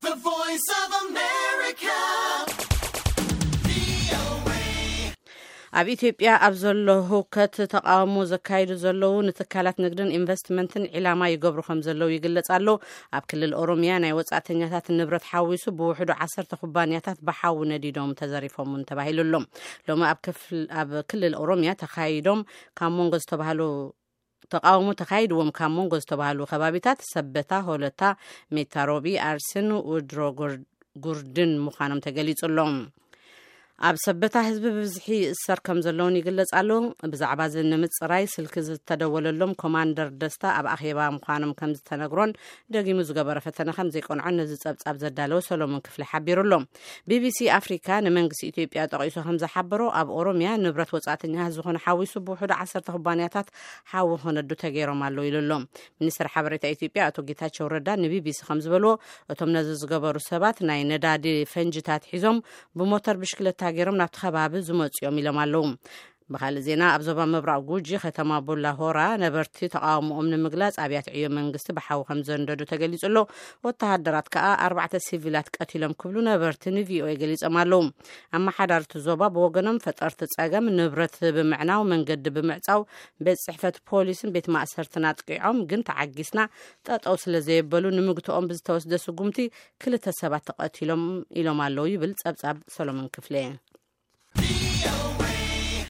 The Voice of America. ኣብ ኢትዮጵያ ኣብ ዘሎ ሁከት ተቃውሞ ዘካይዱ ዘለዉ ንትካላት ንግድን ኢንቨስትመንትን ኢላማ ይገብሩ ከም ዘለዉ ይግለጽ ኣሎ። ኣብ ክልል ኦሮሚያ ናይ ወጻእተኛታት ንብረት ሓዊሱ ብውሕዱ 10 ኩባንያታት በሓው ነዲዶም ተዘሪፎም ተባሂሉሎም። ሎሚ ኣብ ክልል ኦሮሚያ ተካይዶም ካብ ሞንጎ ዝተባሃሉ ተቃውሞ ተካይድዎም ካብ ሞንጎ ዝተባሃሉ ከባቢታት ሰበታ፣ ሆለታ፣ ሜታሮቢ፣ አርሲን፣ ውድሮ ጉርድን ምዃኖም ተገሊጹሎም። ኣብ ሰበታ ህዝቢ ብዝሒ እሰር ከም ዘለውን ይግለጽ ኣሎ። ብዛዕባ ንምጽራይ ስልክ ዝተደወለሎም ኮማንደር ደስታ ኣብ ኣኼባ ምዃኖም ከም ዝተነግሮን ደጊሙ ዝገበረ ፈተነ ከም ዘይቆንዖን ነዚ ጸብጻብ ዘዳለው ሰሎሞን ክፍሊ ሓቢሩሎም። ቢቢሲ አፍሪካ ንመንግስቲ ኢትዮጵያ ጠቂሱ ከም ዝሓበሮ ኣብ ኦሮሚያ ንብረት ወጻእተኛ ዝኾነ ሓዊሱ ብውሕዱ 10 ኩባንያታት ሓዊ ኾነዱ ተገይሮም ኣሎ ኢሉሎም። ሚኒስትር ሓበሬታ ኢትዮጵያ አቶ ጌታቸው ረዳ ንቢቢሲ ከም ዝበልዎ እቶም ነዚ ዝገበሩ ሰባት ናይ ነዳዲ ፈንጅታት ሒዞም ብሞተር ብሽክለታ ገይሮም ናብቲ ከባቢ ዝመጽኦም ኢሎም ኣለዉ። ብኻልእ ዜና ኣብ ዞባ ምብራቅ ጉጂ ከተማ ቦላ ሆራ ነበርቲ ተቃውሞኦም ንምግላጽ ኣብያተ ዕዮ መንግስቲ ብሓዊ ከም ዘንደዱ ተገሊጹ ኣሎ። ወተሃደራት ከዓ 4 ሲቪላት ቀቲሎም ክብሉ ነበርቲ ንቪኦኤ ገሊጾም ኣለዉ። ኣመሓዳርቲ ዞባ ብወገኖም ፈጠርቲ ጸገም ንብረት ብምዕናው መንገዲ ብምዕጻው ቤት ጽሕፈት ፖሊስን ቤት ማእሰርትን አጥቂዖም ግን ተዓጊስና ጠጠው ስለዘየበሉ ንምግቶኦም ብዝተወስደ ስጉምቲ 2 ሰባት ተቀቲሎም ኢሎም ኣለዉ ይብል ጸብጻብ ሰሎሞን ክፍሌ።